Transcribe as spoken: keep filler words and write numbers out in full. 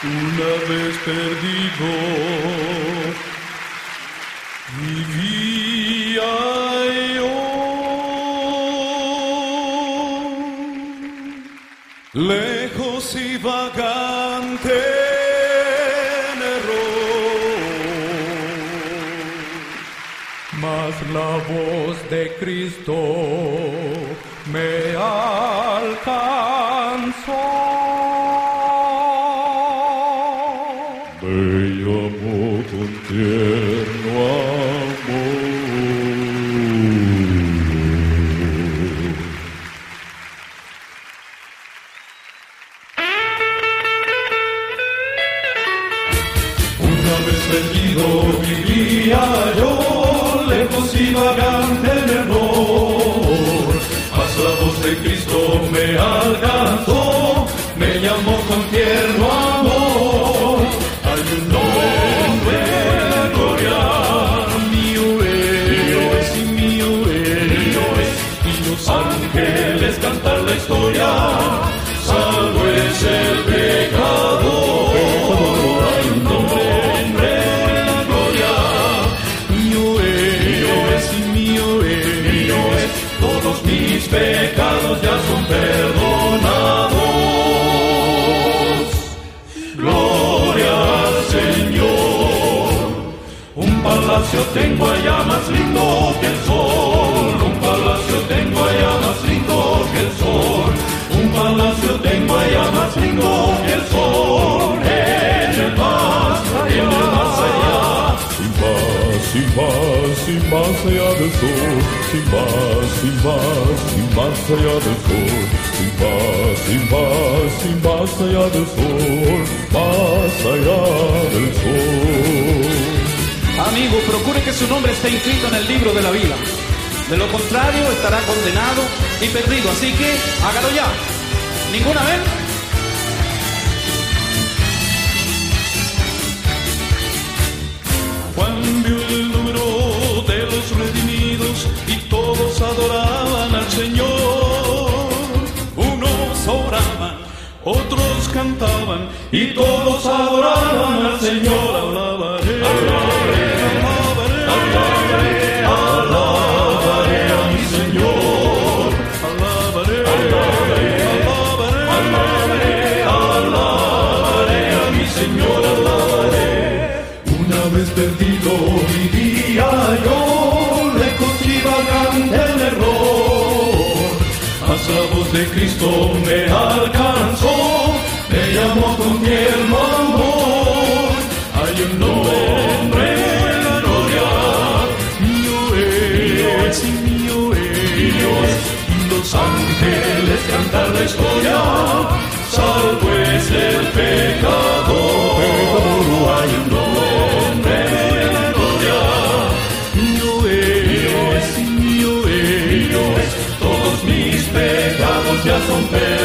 Una vez perdido, vivía yo, lejos y vagante en error, mas la voz de Cristo me alcanzó. Me llamó con tierno amor. Una vez perdido vivía yo, lejos y vagante en error, mas la voz de Cristo me alcanzó, me llamó con tierno amor. Hay un nombre de gloria, mío es, mío es y mío es, mío es, y los ángeles cantan la historia, salvo es el pecador. Hay un nombre de gloria, mío es, mío es y mío es, mío es, todos mis pecados ya son perdonados. Un palacio tengo allá más lindo que el sol, un palacio tengo allá más lindo que el sol, un palacio tengo allá más lindo que el sol, en el más, en el más allá. Sin más, sin más, sin más allá del sol, sin más, sin más, sin más allá del sol, sin más, sin más, sin más allá del sol, más allá del sol. Amigo, procure que su nombre esté inscrito en el libro de la vida. De lo contrario, estará condenado y perdido. Así que, hágalo ya. ¿Ninguna vez? Juan vio el número de los redimidos y todos adoraban al Señor. Unos oraban, otros cantaban y todos adoraban al Señor. Alabaré, alabaré, alabaré, alabaré a mi Señor. Alabaré, alabaré, alabaré, alabaré a mi Señor. Alabaré. Una vez perdido vivía yo, lejos y vagante en error, mas la voz de Cristo me alcanzó, me llamó con tierno amor. Hay un nombre en la gloria, mío es y mío es, mío es, y los ángeles cantan la historia, salvo es el pecador. Hay un nombre en la gloria, mío es y mío es, mío es, todos mis pecados ya son perdonados.